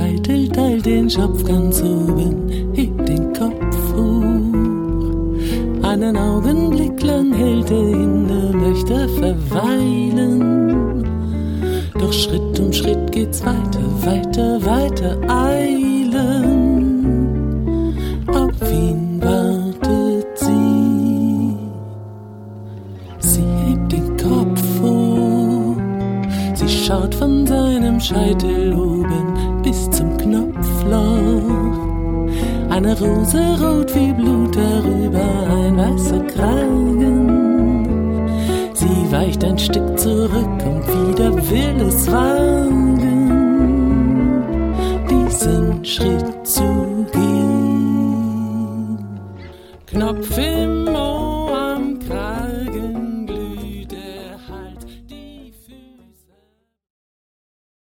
Scheitel teilt den Schopf ganz oben, hebt den Kopf hoch. Einen Augenblick lang hält inne, möchte verweilen. Doch Schritt um Schritt geht's weiter, weiter, weiter eilen. Auf ihn wartet sie. Sie hebt den Kopf hoch. Sie schaut von seinem Scheitel oben bis zum Knopfloch. Eine Rose rot wie Blut, darüber ein weißer Kragen. Sie weicht ein Stück zurück und wieder will es wagen, diesen Schritt zu gehen. Knopf im